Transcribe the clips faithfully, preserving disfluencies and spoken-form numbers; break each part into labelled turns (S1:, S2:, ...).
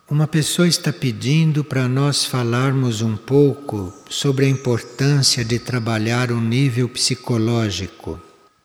S1: Uma pessoa está pedindo para nós falarmos um pouco sobre a importância de trabalhar o nível psicológico.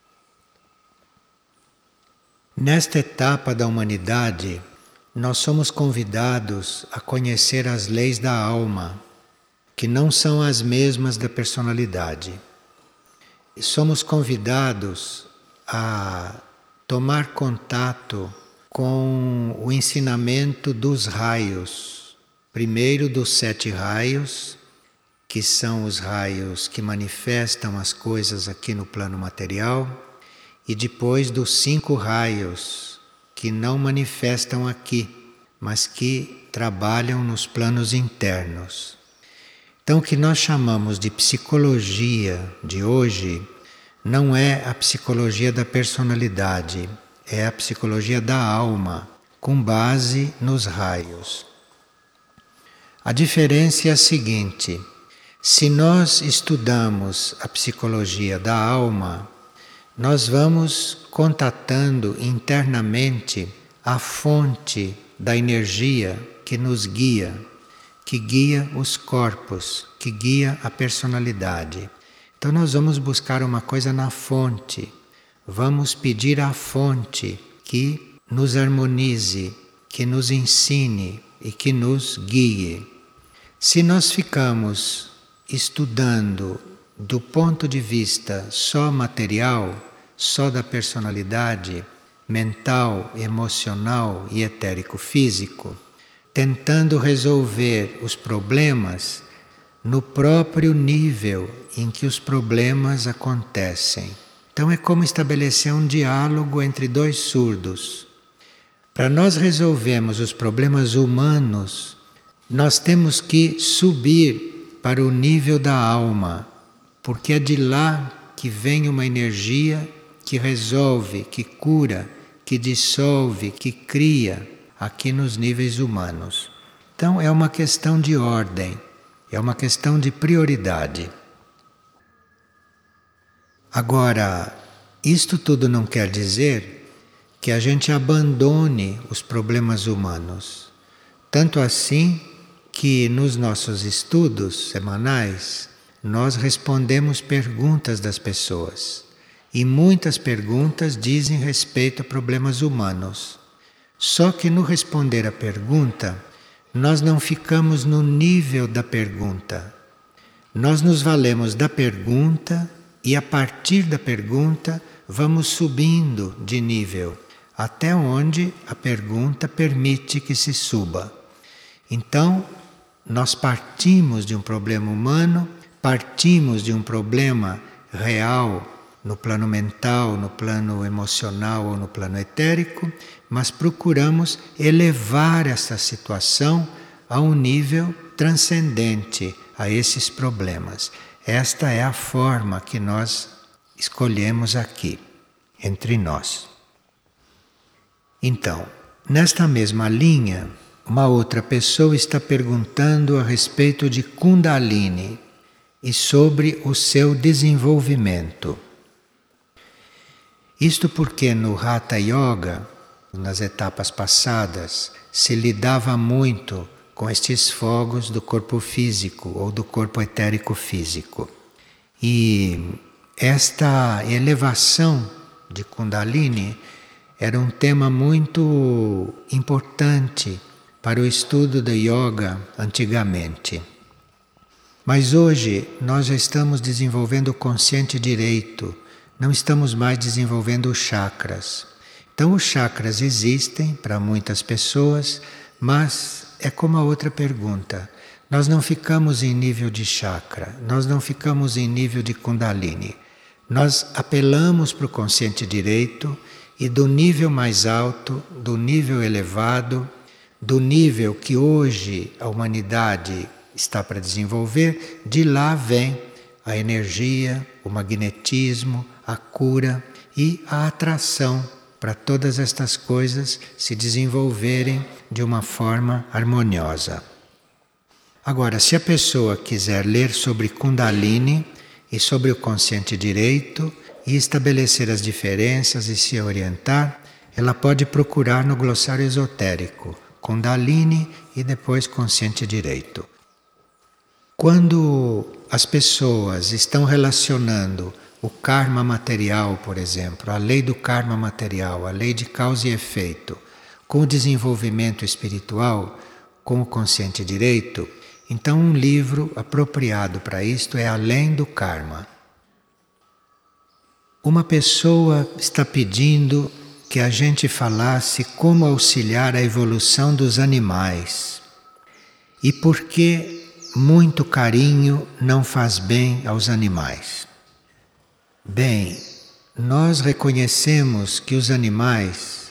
S1: Nesta etapa da humanidade, nós somos convidados a conhecer as leis da alma, que não são as mesmas da personalidade. E somos convidados a tomar contato com o ensinamento dos raios. Primeiro dos sete raios, que são os raios que manifestam as coisas aqui no plano material, e depois dos cinco raios, que não manifestam aqui, mas que trabalham nos planos internos. Então, o que nós chamamos de psicologia de hoje não é a psicologia da personalidade, é a psicologia da alma, com base nos raios. A diferença é a seguinte: se nós estudamos a psicologia da alma, nós vamos contatando internamente a fonte da energia que nos guia, que guia os corpos, que guia a personalidade. Então nós vamos buscar uma coisa na fonte. Vamos pedir à fonte que nos harmonize, que nos ensine e que nos guie. Se nós ficamos estudando do ponto de vista só material, só da personalidade, mental, emocional e etérico-físico, tentando resolver os problemas no próprio nível em que os problemas acontecem. Então é como estabelecer um diálogo entre dois surdos. Para nós resolvermos os problemas humanos, nós temos que subir para o nível da alma, porque é de lá que vem uma energia que resolve, que cura, que dissolve, que cria aqui nos níveis humanos. Então é uma questão de ordem, é uma questão de prioridade. Agora, isto tudo não quer dizer que a gente abandone os problemas humanos. Tanto assim que nos nossos estudos semanais nós respondemos perguntas das pessoas. E muitas perguntas dizem respeito a problemas humanos. Só que no responder a pergunta, nós não ficamos no nível da pergunta. Nós nos valemos da pergunta e a partir da pergunta vamos subindo de nível, até onde a pergunta permite que se suba. Então, nós partimos de um problema humano, partimos de um problema real no plano mental, no plano emocional ou no plano etérico, mas procuramos elevar essa situação a um nível transcendente a esses problemas. Esta é a forma que nós escolhemos aqui, entre nós. Então, nesta mesma linha, uma outra pessoa está perguntando a respeito de Kundalini e sobre o seu desenvolvimento. Isto porque no Hatha Yoga, nas etapas passadas, se lidava muito com estes fogos do corpo físico ou do corpo etérico físico. E esta elevação de Kundalini era um tema muito importante para o estudo da yoga antigamente. Mas hoje nós já estamos desenvolvendo o consciente direito, não estamos mais desenvolvendo os chakras. Então os chakras existem para muitas pessoas, mas é como a outra pergunta. Nós não ficamos em nível de chakra, nós não ficamos em nível de Kundalini. Nós apelamos para o consciente direito e do nível mais alto, do nível elevado, do nível que hoje a humanidade está para desenvolver, de lá vem a energia, o magnetismo, a cura e a atração para todas estas coisas se desenvolverem de uma forma harmoniosa. Agora, se a pessoa quiser ler sobre Kundalini e sobre o consciente direito e estabelecer as diferenças e se orientar, ela pode procurar no glossário esotérico Kundalini e depois consciente direito. Quando as pessoas estão relacionando o karma material, por exemplo, a lei do karma material, a lei de causa e efeito, com o desenvolvimento espiritual, com o consciente direito, então um livro apropriado para isto é Além do Karma. Uma pessoa está pedindo que a gente falasse como auxiliar a evolução dos animais e por que muito carinho não faz bem aos animais. Bem, nós reconhecemos que os animais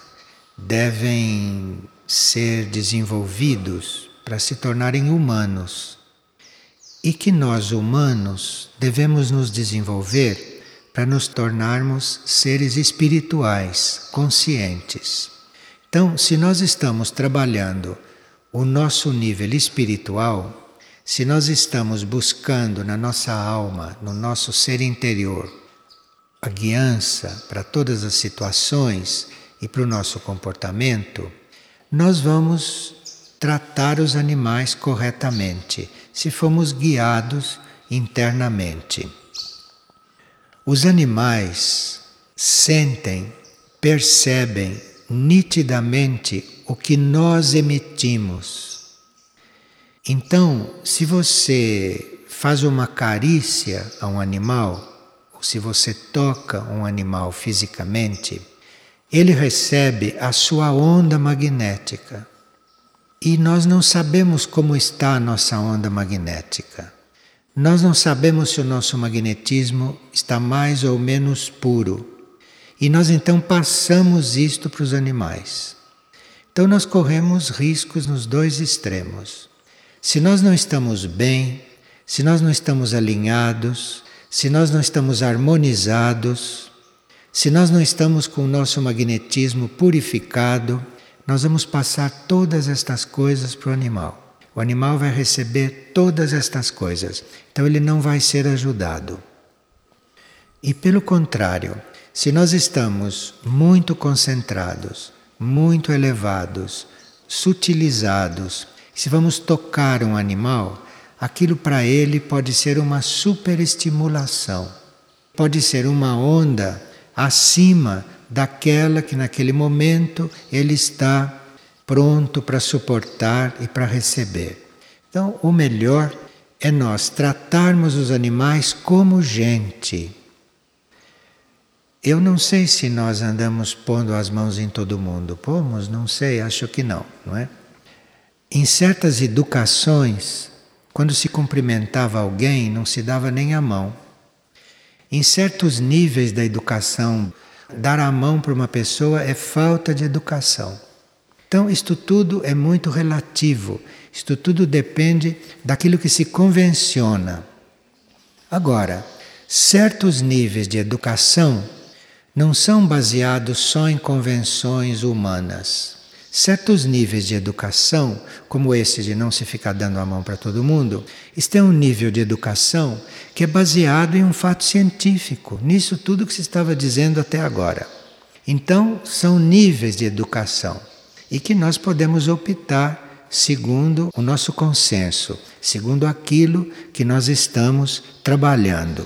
S1: devem ser desenvolvidos para se tornarem humanos e que nós humanos devemos nos desenvolver para nos tornarmos seres espirituais, conscientes. Então, se nós estamos trabalhando o nosso nível espiritual, se nós estamos buscando na nossa alma, no nosso ser interior, a guiança para todas as situações e para o nosso comportamento, nós vamos tratar os animais corretamente, se formos guiados internamente. Os animais sentem, percebem nitidamente o que nós emitimos. Então, se você faz uma carícia a um animal, ou se você toca um animal fisicamente, ele recebe a sua onda magnética. E nós não sabemos como está a nossa onda magnética. Nós não sabemos se o nosso magnetismo está mais ou menos puro. E nós então passamos isto para os animais. Então nós corremos riscos nos dois extremos. Se nós não estamos bem, se nós não estamos alinhados, se nós não estamos harmonizados, se nós não estamos com o nosso magnetismo purificado, nós vamos passar todas estas coisas para o animal. O animal vai receber todas estas coisas, então ele não vai ser ajudado. E pelo contrário, se nós estamos muito concentrados, muito elevados, sutilizados, se vamos tocar um animal, aquilo para ele pode ser uma superestimulação, pode ser uma onda acima daquela que naquele momento ele está pronto para suportar e para receber. Então, o melhor é nós tratarmos os animais como gente. Eu não sei se nós andamos pondo as mãos em todo mundo. Pomos? Não sei, acho que não, não é? Em certas educações, quando se cumprimentava alguém, não se dava nem a mão. Em certos níveis da educação, dar a mão para uma pessoa é falta de educação. Então, isto tudo é muito relativo. Isto tudo depende daquilo que se convenciona. Agora, certos níveis de educação não são baseados só em convenções humanas. Certos níveis de educação, como esse de não se ficar dando a mão para todo mundo, este é um nível de educação que é baseado em um fato científico, nisso tudo que se estava dizendo até agora. Então, são níveis de educação e que nós podemos optar segundo o nosso consenso, segundo aquilo que nós estamos trabalhando.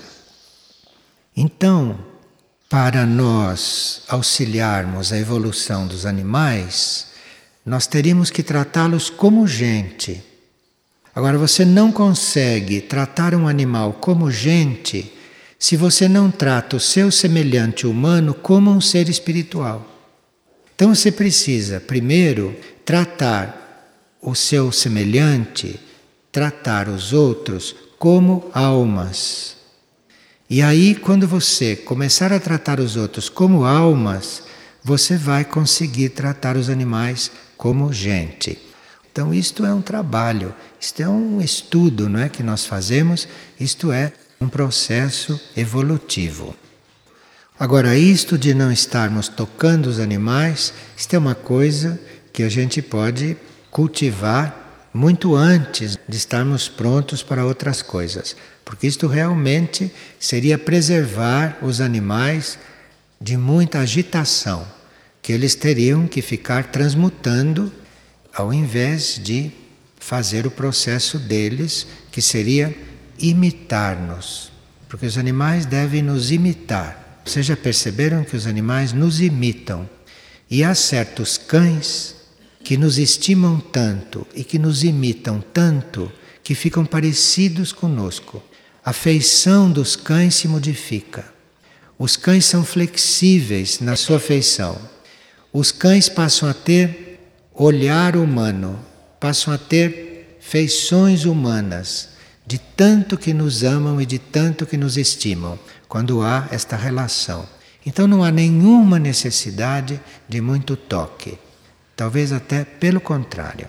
S1: Então, para nós auxiliarmos a evolução dos animais, nós teríamos que tratá-los como gente. Agora, você não consegue tratar um animal como gente se você não trata o seu semelhante humano como um ser espiritual. Então você precisa, primeiro, tratar o seu semelhante, tratar os outros como almas. E aí, quando você começar a tratar os outros como almas, você vai conseguir tratar os animais como gente. Então isto é um trabalho, isto é um estudo, não é, que nós fazemos, isto é um processo evolutivo. Agora, isto de não estarmos tocando os animais, isto é uma coisa que a gente pode cultivar muito antes de estarmos prontos para outras coisas, porque isto realmente seria preservar os animais de muita agitação, que eles teriam que ficar transmutando ao invés de fazer o processo deles, que seria imitar-nos. Porque os animais devem nos imitar. Vocês já perceberam que os animais nos imitam? E há certos cães que nos estimam tanto e que nos imitam tanto que ficam parecidos conosco. A feição dos cães se modifica. Os cães são flexíveis na sua feição. Os cães passam a ter olhar humano, passam a ter feições humanas, de tanto que nos amam e de tanto que nos estimam, quando há esta relação. Então não há nenhuma necessidade de muito toque. Talvez até pelo contrário.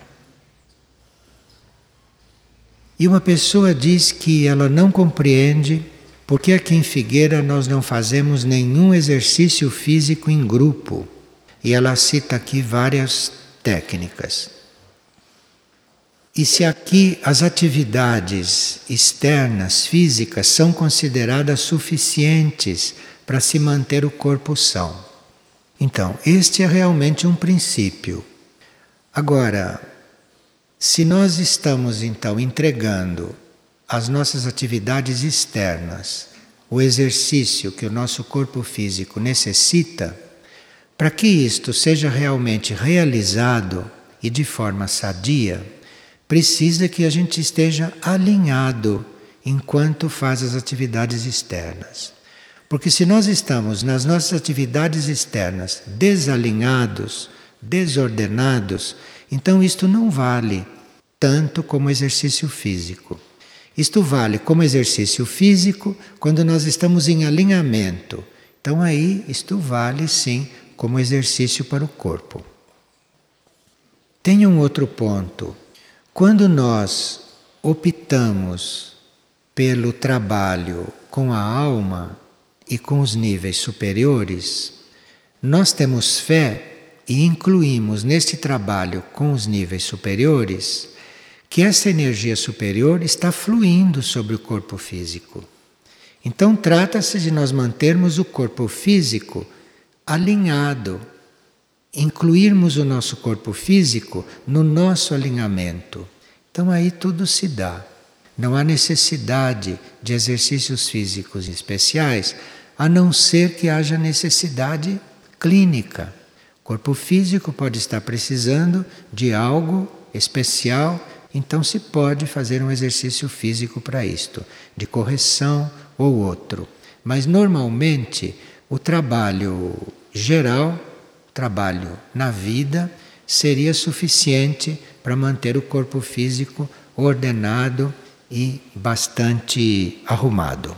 S1: E uma pessoa diz que ela não compreende por que aqui em Figueira nós não fazemos nenhum exercício físico em grupo. E ela cita aqui várias técnicas. E se aqui as atividades externas, físicas, são consideradas suficientes para se manter o corpo são. Então, este é realmente um princípio. Agora, se nós estamos então entregando às nossas atividades externas o exercício que o nosso corpo físico necessita, para que isto seja realmente realizado e de forma sadia, precisa que a gente esteja alinhado enquanto faz as atividades externas. Porque se nós estamos nas nossas atividades externas desalinhados, desordenados, então isto não vale tanto como exercício físico. Isto vale como exercício físico quando nós estamos em alinhamento. Então aí isto vale sim como exercício para o corpo. Tem um outro ponto. Quando nós optamos pelo trabalho com a alma e com os níveis superiores, nós temos fé e incluímos neste trabalho com os níveis superiores que essa energia superior está fluindo sobre o corpo físico. Então trata-se de nós mantermos o corpo físico alinhado, incluirmos o nosso corpo físico no nosso alinhamento. Então aí tudo se dá. Não há necessidade de exercícios físicos especiais, a não ser que haja necessidade clínica. O corpo físico pode estar precisando de algo especial, então se pode fazer um exercício físico para isto, de correção ou outro. Mas normalmente o trabalho geral, trabalho na vida, seria suficiente para manter o corpo físico ordenado e bastante arrumado.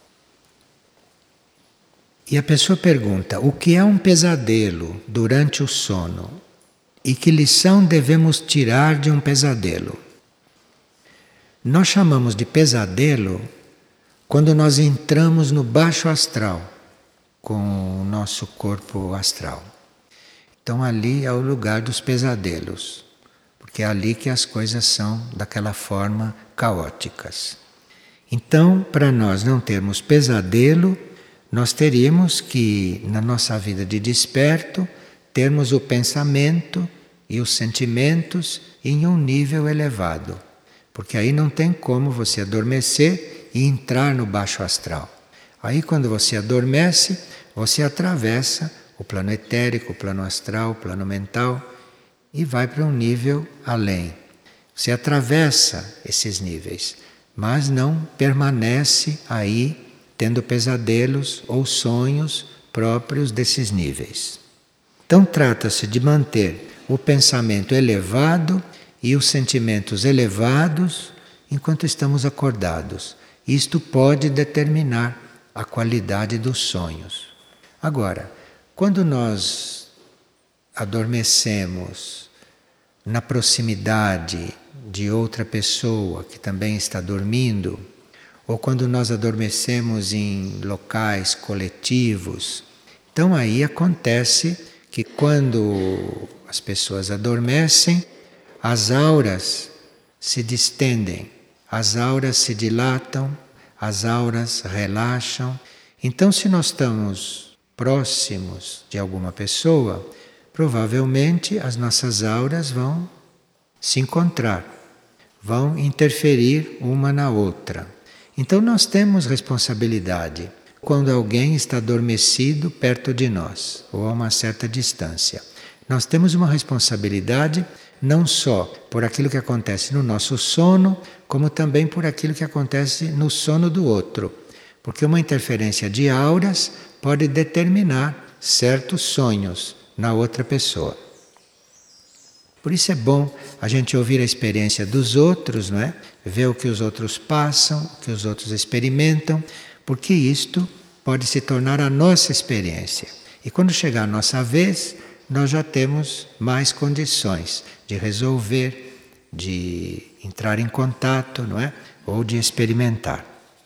S1: E a pessoa pergunta: o que é um pesadelo durante o sono? E que lição devemos tirar de um pesadelo? Nós chamamos de pesadelo quando nós entramos no baixo astral com o nosso corpo astral. Então ali é o lugar dos pesadelos, porque é ali que as coisas são daquela forma caóticas. Então, para nós não termos pesadelo, nós teríamos que, na nossa vida de desperto, termos o pensamento e os sentimentos em um nível elevado. Porque aí não tem como você adormecer e entrar no baixo astral. Aí quando você adormece, você atravessa o plano etérico, o plano astral, o plano mental e vai para um nível além. Você atravessa esses níveis, mas não permanece aí tendo pesadelos ou sonhos próprios desses níveis. Então trata-se de manter o pensamento elevado e os sentimentos elevados enquanto estamos acordados. Isto pode determinar a qualidade dos sonhos. Agora, quando nós adormecemos na proximidade de outra pessoa que também está dormindo, ou quando nós adormecemos em locais coletivos, então aí acontece que quando as pessoas adormecem, as auras se distendem, as auras se dilatam, as auras relaxam. Então, se nós estamos próximos de alguma pessoa, provavelmente as nossas auras vão se encontrar, vão interferir uma na outra. Então nós temos responsabilidade quando alguém está adormecido perto de nós ou a uma certa distância. Nós temos uma responsabilidade não só por aquilo que acontece no nosso sono, como também por aquilo que acontece no sono do outro. Porque uma interferência de auras pode determinar certos sonhos na outra pessoa. Por isso é bom a gente ouvir a experiência dos outros, não é? Ver o que os outros passam, o que os outros experimentam, porque isto pode se tornar a nossa experiência. E quando chegar a nossa vez, nós já temos mais condições de resolver, de entrar em contato, não é? Ou de experimentar.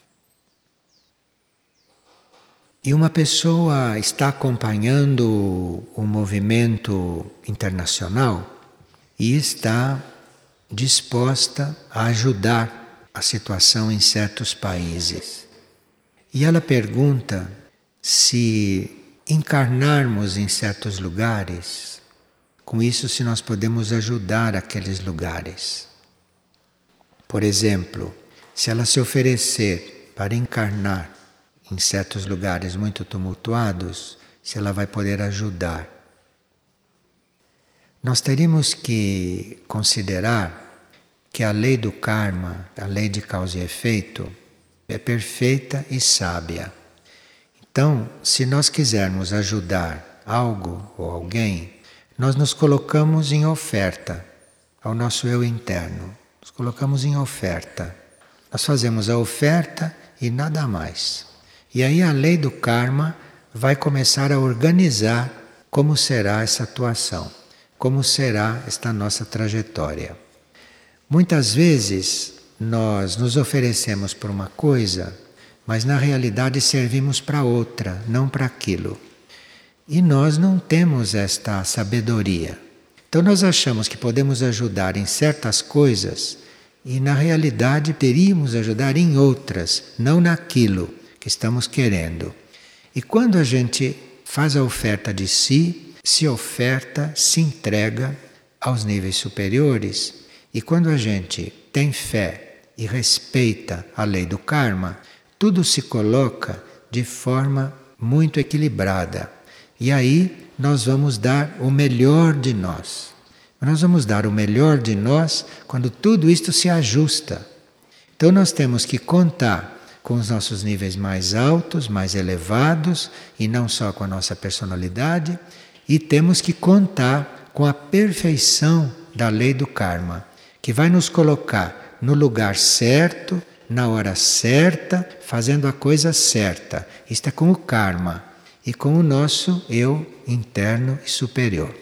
S1: E uma pessoa está acompanhando o movimento internacional e está disposta a ajudar a situação em certos países. E ela pergunta se encarnarmos em certos lugares, com isso se nós podemos ajudar aqueles lugares. Por exemplo, se ela se oferecer para encarnar em certos lugares muito tumultuados, se ela vai poder ajudar. Nós teríamos que considerar que a lei do karma, a lei de causa e efeito, é perfeita e sábia. Então, se nós quisermos ajudar algo ou alguém, nós nos colocamos em oferta ao nosso eu interno. Nos colocamos em oferta. Nós fazemos a oferta e nada mais. E aí a lei do karma vai começar a organizar como será essa atuação, como será esta nossa trajetória. Muitas vezes nós nos oferecemos por uma coisa, mas na realidade servimos para outra, não para aquilo. E nós não temos esta sabedoria. Então nós achamos que podemos ajudar em certas coisas e na realidade teríamos ajudar em outras, não naquilo que estamos querendo. E quando a gente faz a oferta de si, se oferta, se entrega aos níveis superiores, e quando a gente tem fé e respeita a lei do karma, tudo se coloca de forma muito equilibrada. E aí nós vamos dar o melhor de nós. Nós vamos dar o melhor de nós quando tudo isto se ajusta. Então nós temos que contar com os nossos níveis mais altos, mais elevados, e não só com a nossa personalidade, e temos que contar com a perfeição da lei do karma, que vai nos colocar no lugar certo, na hora certa, fazendo a coisa certa. Isto é com o karma e com o nosso eu interno e superior.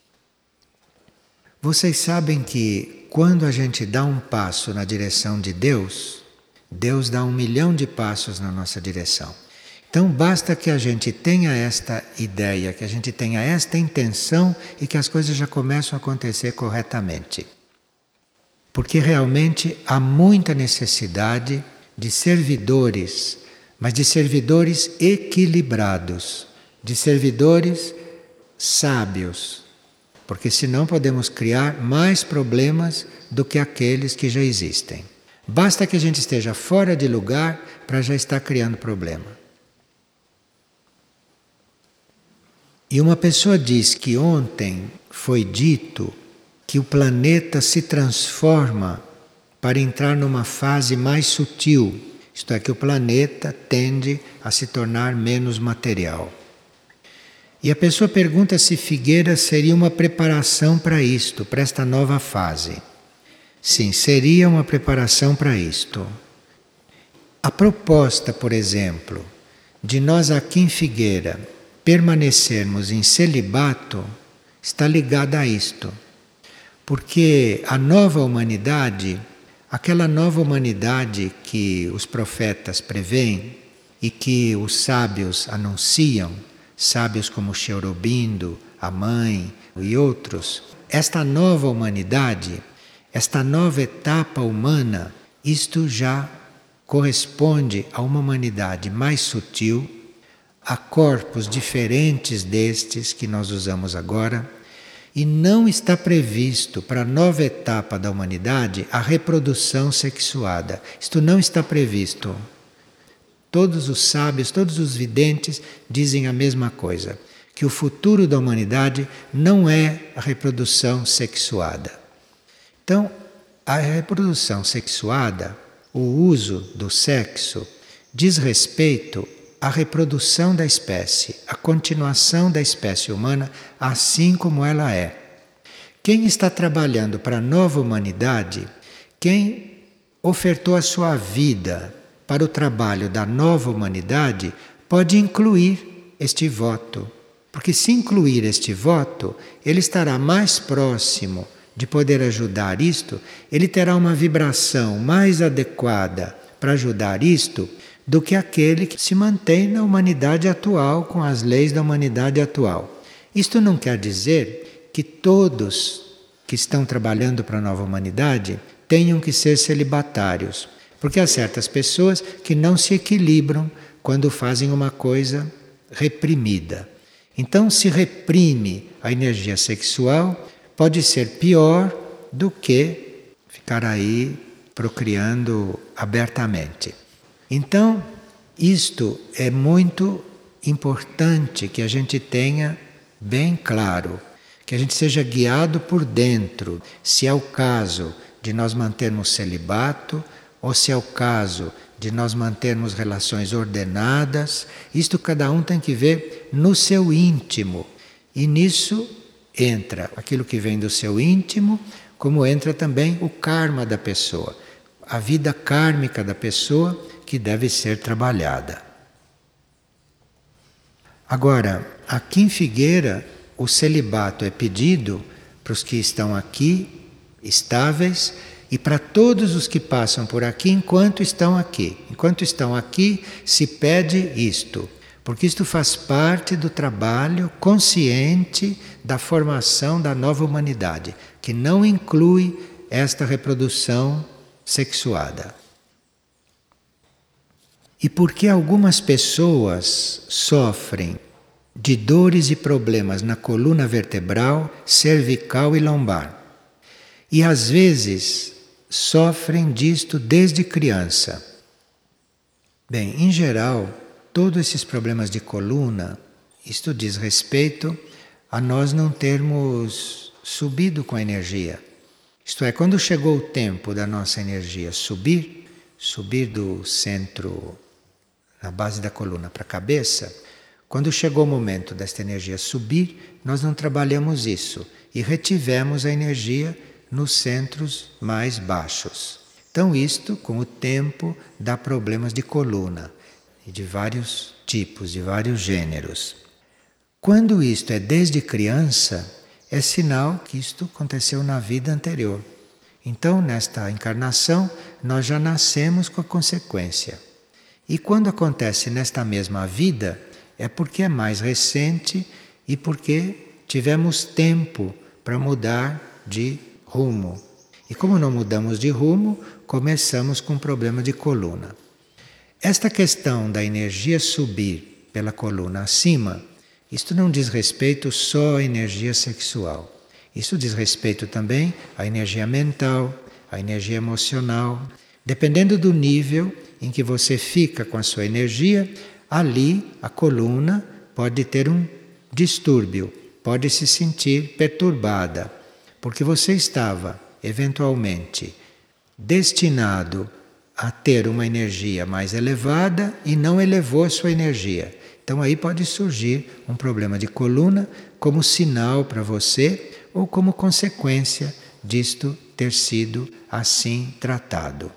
S1: Vocês sabem que quando a gente dá um passo na direção de Deus, Deus dá um milhão de passos na nossa direção. Então basta que a gente tenha esta ideia, que a gente tenha esta intenção e que as coisas já começam a acontecer corretamente. Porque realmente há muita necessidade de servidores, mas de servidores equilibrados, de servidores sábios, porque senão podemos criar mais problemas do que aqueles que já existem. Basta que a gente esteja fora de lugar para já estar criando problema. E uma pessoa diz que ontem foi dito que o planeta se transforma para entrar numa fase mais sutil, isto é, que o planeta tende a se tornar menos material. E a pessoa pergunta se Figueira seria uma preparação para isto, para esta nova fase. Sim, seria uma preparação para isto. A proposta, por exemplo, de nós aqui em Figueira permanecermos em celibato está ligada a isto. Porque a nova humanidade, aquela nova humanidade que os profetas preveem e que os sábios anunciam, sábios como Sri Aurobindo, a Mãe e outros, esta nova humanidade, esta nova etapa humana, isto já corresponde a uma humanidade mais sutil, a corpos diferentes destes que nós usamos agora, E não está previsto para a nova etapa da humanidade a reprodução sexuada. Isto não está previsto. Todos os sábios, todos os videntes dizem a mesma coisa, que o futuro da humanidade não é a reprodução sexuada. Então, a reprodução sexuada, o uso do sexo, diz respeito à reprodução da espécie, à continuação da espécie humana assim como ela é. Quem está trabalhando para a nova humanidade, quem ofertou a sua vida para o trabalho da nova humanidade, pode incluir este voto. Porque se incluir este voto, ele estará mais próximo de poder ajudar isto, ele terá uma vibração mais adequada para ajudar isto do que aquele que se mantém na humanidade atual, com as leis da humanidade atual. Isto não quer dizer que todos que estão trabalhando para a nova humanidade tenham que ser celibatários, porque há certas pessoas que não se equilibram quando fazem uma coisa reprimida. Então, se reprime a energia sexual, pode ser pior do que ficar aí procriando abertamente. Então, isto é muito importante que a gente tenha bem claro, que a gente seja guiado por dentro, se é o caso de nós mantermos celibato, ou se é o caso de nós mantermos relações ordenadas. Isto cada um tem que ver no seu íntimo. E nisso entra aquilo que vem do seu íntimo, como entra também o karma da pessoa, a vida kármica da pessoa que deve ser trabalhada. Agora, aqui em Figueira, o celibato é pedido para os que estão aqui, estáveis, e para todos os que passam por aqui enquanto estão aqui. Enquanto estão aqui, se pede isto, porque isto faz parte do trabalho consciente da formação da nova humanidade, que não inclui esta reprodução sexuada. E porque algumas pessoas sofrem de dores e problemas na coluna vertebral, cervical e lombar, e às vezes sofrem disto desde criança. Bem, em geral, todos esses problemas de coluna, isto diz respeito a nós não termos subido com a energia. Isto é, quando chegou o tempo da nossa energia subir, subir do centro, na base da coluna para a cabeça, quando chegou o momento desta energia subir, nós não trabalhamos isso e retivemos a energia nos centros mais baixos. Então isto, com o tempo, dá problemas de coluna, e de vários tipos, de vários gêneros. Quando isto é desde criança, é sinal que isto aconteceu na vida anterior. Então, nesta encarnação, nós já nascemos com a consequência. E quando acontece nesta mesma vida, é porque é mais recente e porque tivemos tempo para mudar de rumo. E como não mudamos de rumo, começamos com um problema de coluna. Esta questão da energia subir pela coluna acima, isto não diz respeito só à energia sexual. Isso diz respeito também à energia mental, à energia emocional. Dependendo do nível em que você fica com a sua energia, ali a coluna pode ter um distúrbio, pode se sentir perturbada, porque você estava, eventualmente, destinado a ter uma energia mais elevada e não elevou a sua energia. Então aí pode surgir um problema de coluna como sinal para você ou como consequência disto ter sido assim tratado.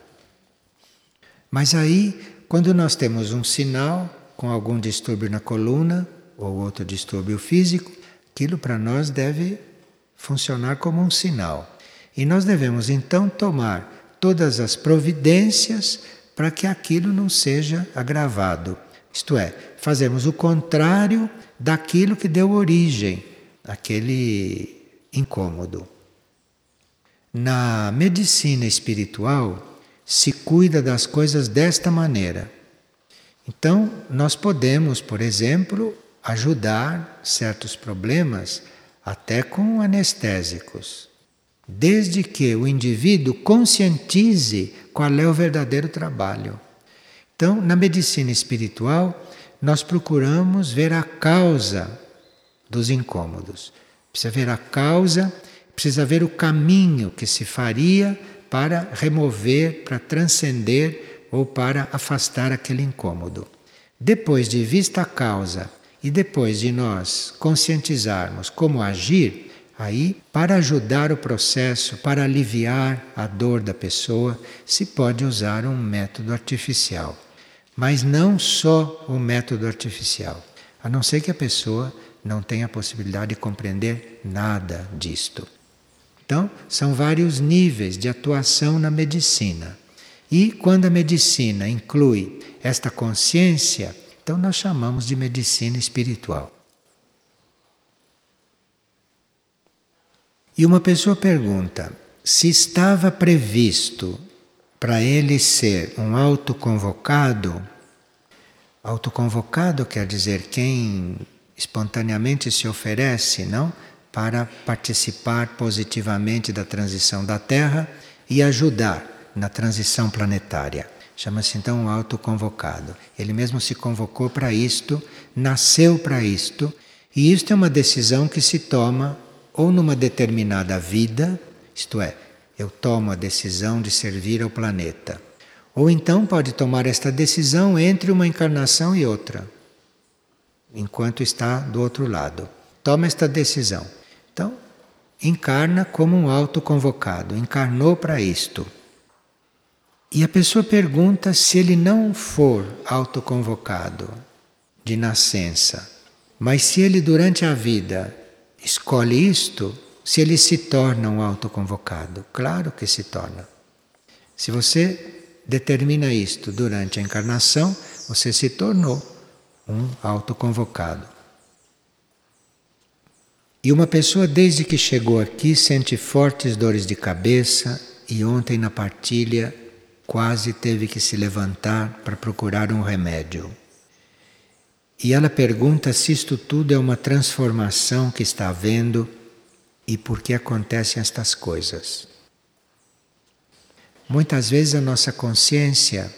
S1: Mas aí, quando nós temos um sinal com algum distúrbio na coluna ou outro distúrbio físico, aquilo para nós deve funcionar como um sinal. E nós devemos então tomar todas as providências para que aquilo não seja agravado. Isto é, fazemos o contrário daquilo que deu origem àquele incômodo. Na medicina espiritual, se cuida das coisas desta maneira. Então, nós podemos, por exemplo, ajudar certos problemas até com anestésicos, desde que o indivíduo conscientize qual é o verdadeiro trabalho. Então, na medicina espiritual, nós procuramos ver a causa dos incômodos. Precisa ver a causa, precisa ver o caminho que se faria para remover, para transcender ou para afastar aquele incômodo. Depois de vista a causa e depois de nós conscientizarmos como agir, aí, para ajudar o processo, para aliviar a dor da pessoa, se pode usar um método artificial. Mas não só o método artificial, a não ser que a pessoa não tenha a possibilidade de compreender nada disto. Então, são vários níveis de atuação na medicina. E quando a medicina inclui esta consciência, então nós chamamos de medicina espiritual. E uma pessoa pergunta se estava previsto para ele ser um autoconvocado. Autoconvocado quer dizer quem espontaneamente se oferece, não? Para participar positivamente da transição da Terra e ajudar na transição planetária. Chama-se então um autoconvocado. Ele mesmo se convocou para isto, nasceu para isto, e isto é uma decisão que se toma ou numa determinada vida, isto é, eu tomo a decisão de servir ao planeta. Ou então pode tomar esta decisão entre uma encarnação e outra, enquanto está do outro lado. Toma esta decisão. Então, encarna como um autoconvocado, encarnou para isto. E a pessoa pergunta se ele não for autoconvocado de nascença, mas se ele durante a vida escolhe isto, se ele se torna um autoconvocado. Claro que se torna. Se você determina isto durante a encarnação, você se tornou um autoconvocado. E uma pessoa, desde que chegou aqui, sente fortes dores de cabeça e ontem na partilha quase teve que se levantar para procurar um remédio. E ela pergunta se isto tudo é uma transformação que está havendo e por que acontecem estas coisas. Muitas vezes a nossa consciência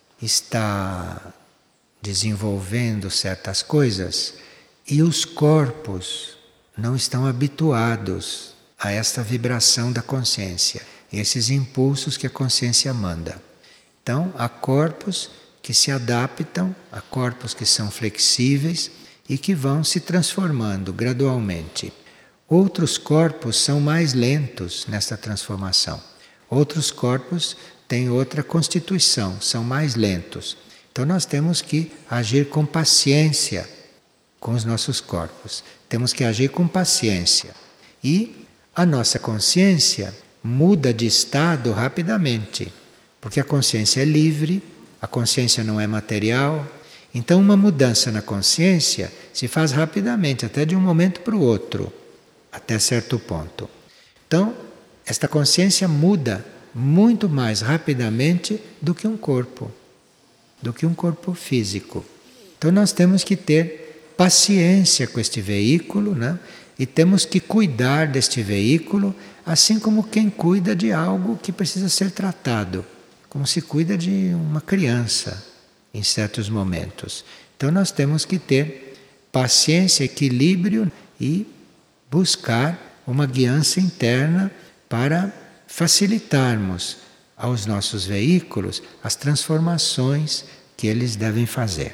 S1: está desenvolvendo certas coisas e os corpos não estão habituados a esta vibração da consciência, esses impulsos que a consciência manda. Então, há corpos que se adaptam, há corpos que são flexíveis e que vão se transformando gradualmente. Outros corpos são mais lentos nessa transformação. Outros corpos têm outra constituição, são mais lentos. Então nós temos que agir com paciência com os nossos corpos. Temos que agir com paciência. E a nossa consciência muda de estado rapidamente, porque a consciência é livre, a consciência não é material. Então uma mudança na consciência se faz rapidamente, até de um momento para o outro, até certo ponto. Então, esta consciência muda muito mais rapidamente do que um corpo, do que um corpo físico. Então nós temos que ter paciência com este veículo, né? E temos que cuidar deste veículo, assim como quem cuida de algo que precisa ser tratado, como se cuida de uma criança em certos momentos. Então nós temos que ter paciência, equilíbrio e buscar uma guiança interna para facilitarmos aos nossos veículos as transformações que eles devem fazer.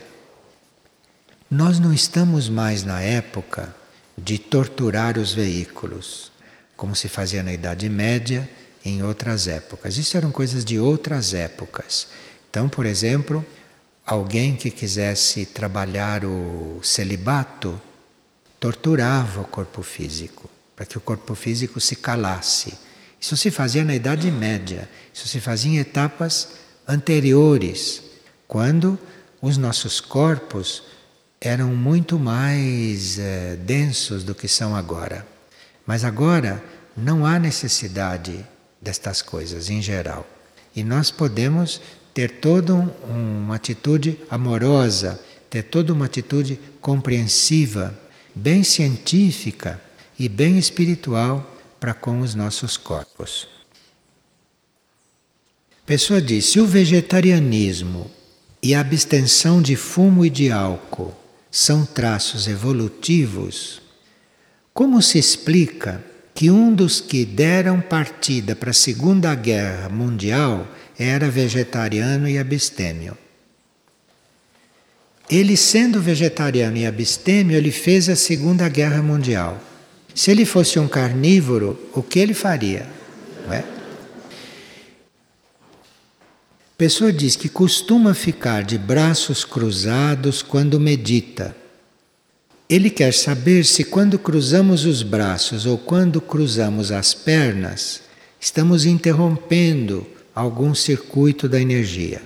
S1: Nós não estamos mais na época de torturar os veículos, como se fazia na Idade Média e em outras épocas. Isso eram coisas de outras épocas. Então, por exemplo, alguém que quisesse trabalhar o celibato torturava o corpo físico, para que o corpo físico se calasse. Isso se fazia na Idade Média, isso se fazia em etapas anteriores, quando os nossos corpos eram muito mais eh, densos do que são agora. Mas agora não há necessidade destas coisas em geral. E nós podemos ter toda um, uma atitude amorosa, ter toda uma atitude compreensiva, bem científica, e bem espiritual para com os nossos corpos. A pessoa diz, se o vegetarianismo e a abstenção de fumo e de álcool são traços evolutivos, como se explica que um dos que deram partida para a Segunda Guerra Mundial era vegetariano e abstêmio? Ele, sendo vegetariano e abstêmio, ele fez a Segunda Guerra Mundial. Se ele fosse um carnívoro, o que ele faria? Não é? A pessoa diz que costuma ficar de braços cruzados quando medita. Ele quer saber se quando cruzamos os braços ou quando cruzamos as pernas, estamos interrompendo algum circuito da energia.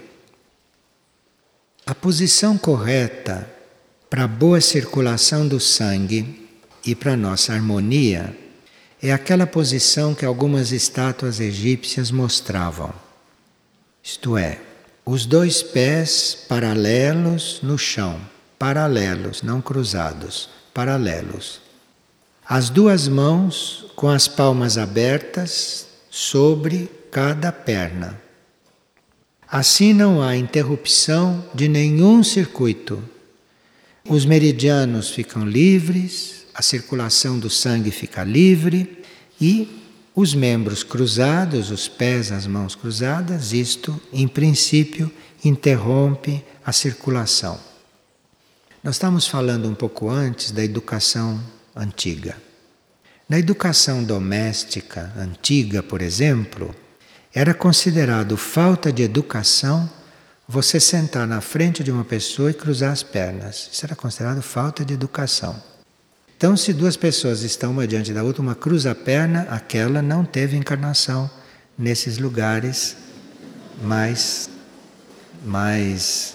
S1: A posição correta para a boa circulação do sangue e para a nossa harmonia é aquela posição que algumas estátuas egípcias mostravam. Isto é, os dois pés paralelos no chão, paralelos, não cruzados, paralelos. As duas mãos com as palmas abertas sobre cada perna. Assim não há interrupção de nenhum circuito. Os meridianos ficam livres, a circulação do sangue fica livre e os membros cruzados, os pés, as mãos cruzadas, isto, em princípio, interrompe a circulação. Nós estamos falando um pouco antes da educação antiga. Na educação doméstica antiga, por exemplo, era considerado falta de educação você sentar na frente de uma pessoa e cruzar as pernas. Isso era considerado falta de educação. Então, se duas pessoas estão uma diante da outra, uma cruza a perna, aquela não teve encarnação nesses lugares mais, mais...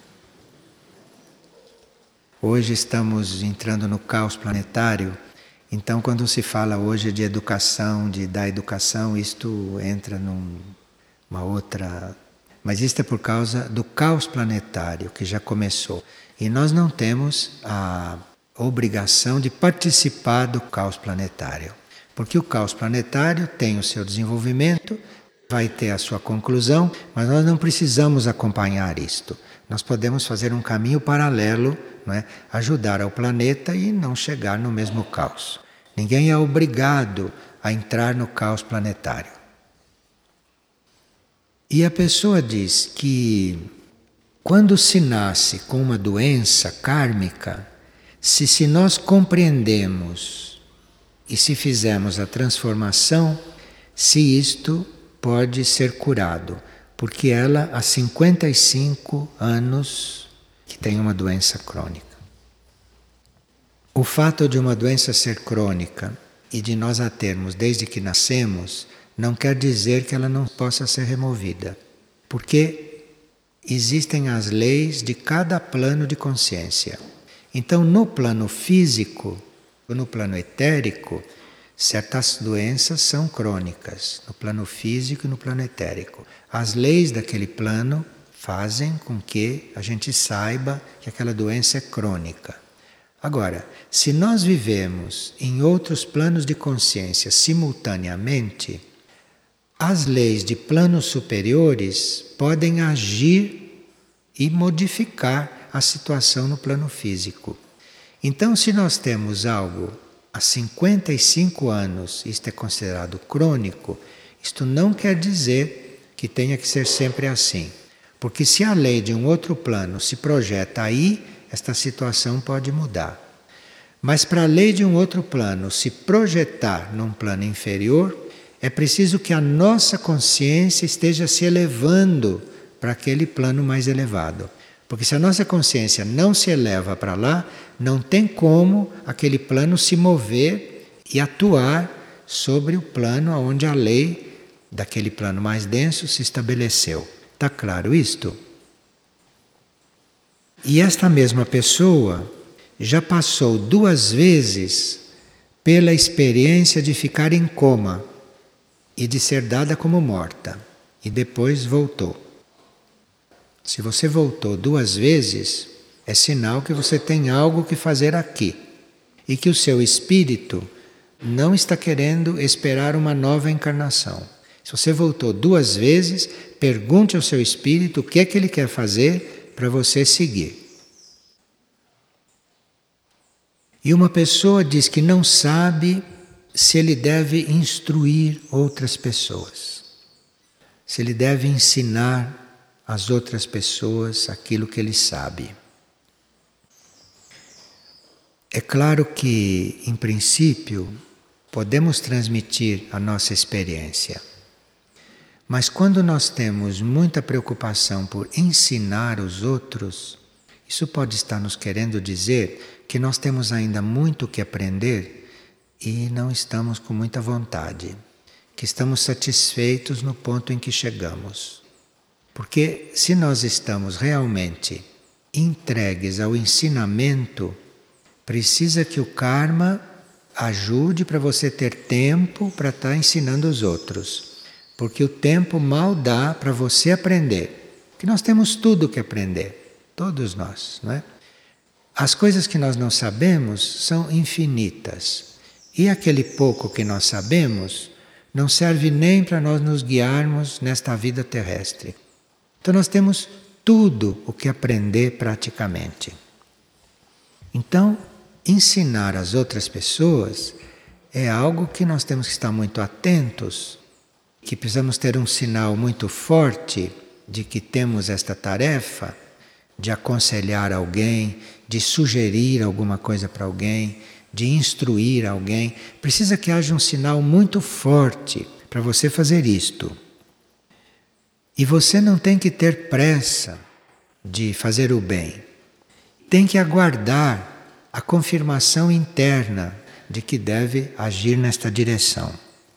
S1: Hoje estamos entrando no caos planetário, então quando se fala hoje de educação, de dar educação, isto entra numa outra... Mas isto é por causa do caos planetário que já começou. E nós não temos a obrigação de participar do caos planetário. Porque o caos planetário tem o seu desenvolvimento, vai ter a sua conclusão, mas nós não precisamos acompanhar isto. Nós podemos fazer um caminho paralelo, não é? Ajudar ao planeta e não chegar no mesmo caos. Ninguém é obrigado a entrar no caos planetário. E a pessoa diz que quando se nasce com uma doença kármica, se, se nós compreendemos e se fizermos a transformação, se isto pode ser curado, porque ela há cinquenta e cinco anos que tem uma doença crônica. O fato de uma doença ser crônica e de nós a termos desde que nascemos, não quer dizer que ela não possa ser removida, porque existem as leis de cada plano de consciência. Então, no plano físico, no plano etérico, certas doenças são crônicas, no plano físico e no plano etérico. As leis daquele plano fazem com que a gente saiba que aquela doença é crônica. Agora, se nós vivemos em outros planos de consciência simultaneamente, as leis de planos superiores podem agir e modificar a situação no plano físico. Então, se nós temos algo há cinquenta e cinco anos, isto é considerado crônico, isto não quer dizer que tenha que ser sempre assim. Porque se a lei de um outro plano se projeta aí, esta situação pode mudar. Mas para a lei de um outro plano se projetar num plano inferior, é preciso que a nossa consciência esteja se elevando para aquele plano mais elevado. Porque se a nossa consciência não se eleva para lá, não tem como aquele plano se mover e atuar sobre o plano onde a lei daquele plano mais denso se estabeleceu. Está claro isto? E esta mesma pessoa já passou duas vezes pela experiência de ficar em coma e de ser dada como morta, e depois voltou. Se você voltou duas vezes, é sinal que você tem algo que fazer aqui e que o seu espírito não está querendo esperar uma nova encarnação. Se você voltou duas vezes, pergunte ao seu espírito o que é que ele quer fazer para você seguir. E uma pessoa diz que não sabe se ele deve instruir outras pessoas, se ele deve ensinar às outras pessoas aquilo que ele sabe. É claro que, em princípio, podemos transmitir a nossa experiência. Mas quando nós temos muita preocupação por ensinar os outros, isso pode estar nos querendo dizer que nós temos ainda muito que aprender e não estamos com muita vontade, que estamos satisfeitos no ponto em que chegamos. Porque se nós estamos realmente entregues ao ensinamento, precisa que o karma ajude para você ter tempo para estar ensinando os outros. Porque o tempo mal dá para você aprender. Que nós temos tudo que aprender, todos nós, não é? As coisas que nós não sabemos são infinitas. E aquele pouco que nós sabemos não serve nem para nós nos guiarmos nesta vida terrestre. Então nós temos tudo o que aprender praticamente. Então, ensinar às outras pessoas é algo que nós temos que estar muito atentos, que precisamos ter um sinal muito forte de que temos esta tarefa de aconselhar alguém, de sugerir alguma coisa para alguém, de instruir alguém. Precisa que haja um sinal muito forte para você fazer isto. E você não tem que ter pressa de fazer o bem. Tem que aguardar a confirmação interna de que deve agir nesta direção.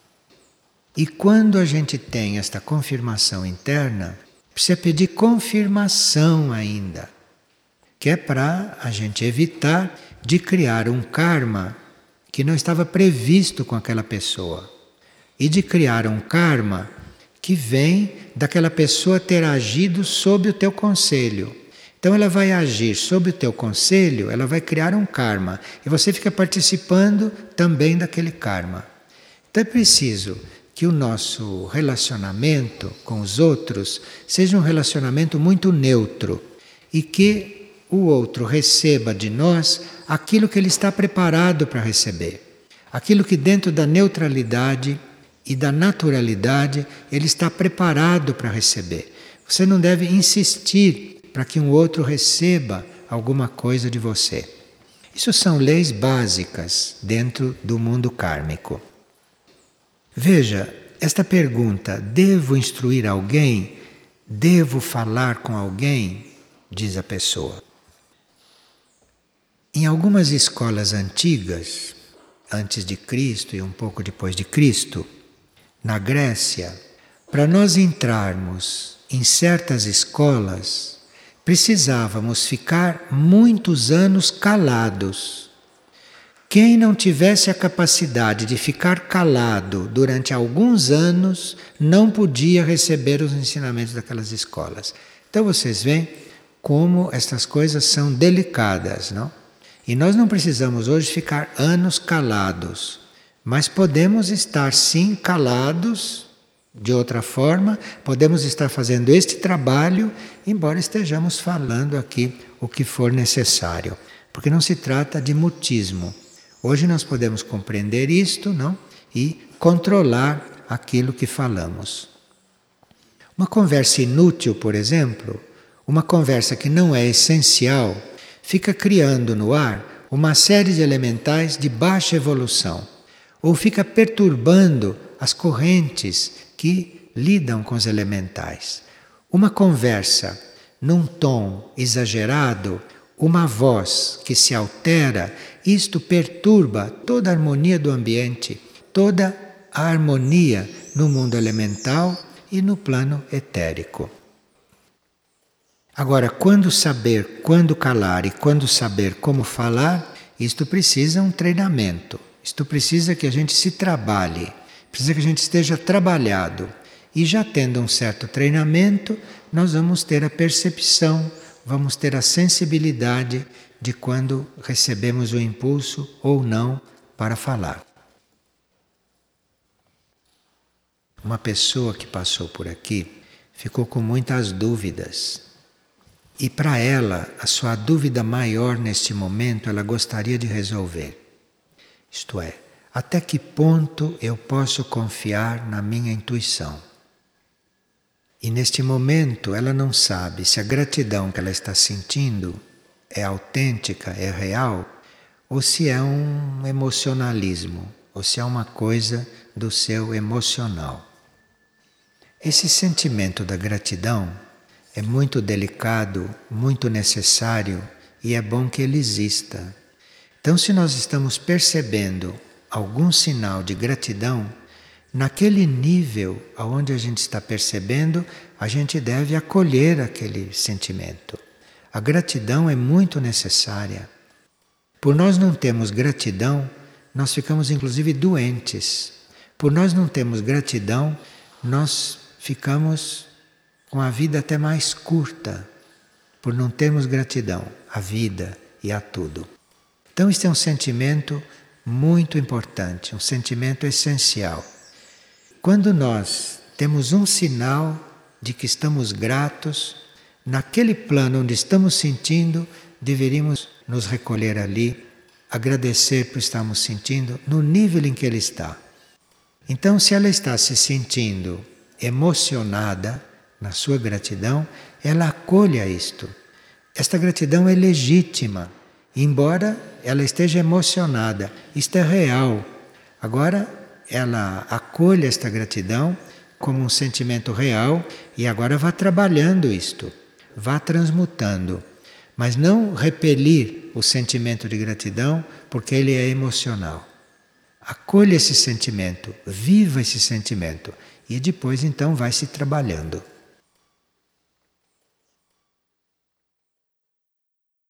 S1: E quando a gente tem esta confirmação interna, precisa pedir confirmação ainda, que é para a gente evitar de criar um karma que não estava previsto com aquela pessoa. E de criar um karma que vem daquela pessoa ter agido sob o teu conselho. Então ela vai agir sob o teu conselho, ela vai criar um karma. E você fica participando também daquele karma. Então é preciso que o nosso relacionamento com os outros seja um relacionamento muito neutro. E que o outro receba de nós aquilo que ele está preparado para receber. Aquilo que dentro da neutralidade e da naturalidade ele está preparado para receber. Você não deve insistir para que um outro receba alguma coisa de você. Isso são leis básicas dentro do mundo kármico. Veja, esta pergunta, devo instruir alguém? Devo falar com alguém? Diz a pessoa. Em algumas escolas antigas, antes de Cristo e um pouco depois de Cristo, na Grécia, para nós entrarmos em certas escolas, precisávamos ficar muitos anos calados. Quem não tivesse a capacidade de ficar calado durante alguns anos, não podia receber os ensinamentos daquelas escolas. Então vocês veem como estas coisas são delicadas, não? E nós não precisamos hoje ficar anos calados, mas podemos estar sim calados de outra forma, podemos estar fazendo este trabalho, embora estejamos falando aqui o que for necessário, porque não se trata de mutismo. Hoje nós podemos compreender isto, não? E controlar aquilo que falamos. Uma conversa inútil, por exemplo, uma conversa que não é essencial, fica criando no ar uma série de elementais de baixa evolução, ou fica perturbando as correntes que lidam com os elementais. Uma conversa num tom exagerado, uma voz que se altera, isto perturba toda a harmonia do ambiente, toda a harmonia no mundo elemental e no plano etérico. Agora, quando saber quando calar e quando saber como falar, isto precisa um treinamento. Isto precisa que a gente se trabalhe, precisa que a gente esteja trabalhado. E já tendo um certo treinamento, nós vamos ter a percepção, vamos ter a sensibilidade de quando recebemos o impulso ou não para falar. uma pessoa que passou por aqui ficou com muitas dúvidas. E para ela, a sua dúvida maior neste momento, ela gostaria de resolver. Isto é, até que ponto eu posso confiar na minha intuição? E neste momento ela não sabe se a gratidão que ela está sentindo é autêntica, é real, ou se é um emocionalismo, ou se é uma coisa do seu emocional. Esse sentimento da gratidão é muito delicado, muito necessário e é bom que ele exista. Então, se nós estamos percebendo algum sinal de gratidão, naquele nível aonde a gente está percebendo, a gente deve acolher aquele sentimento. A gratidão é muito necessária. Por nós não termos gratidão, nós ficamos inclusive doentes. Por nós não termos gratidão, nós ficamos com a vida até mais curta, por não termos gratidão à vida e a tudo. Então este é um sentimento muito importante, um sentimento essencial. Quando nós temos um sinal de que estamos gratos, naquele plano onde estamos sentindo, deveríamos nos recolher ali, agradecer por estarmos sentindo no nível em que ele está. Então, se ela está se sentindo emocionada na sua gratidão, ela acolha isto. Esta gratidão é legítima, embora ela esteja emocionada. Isto é real. Agora, ela acolhe esta gratidão como um sentimento real e agora vá trabalhando isto, vá transmutando. Mas não repelir o sentimento de gratidão porque ele é emocional. Acolha esse sentimento, viva esse sentimento e depois então vai se trabalhando.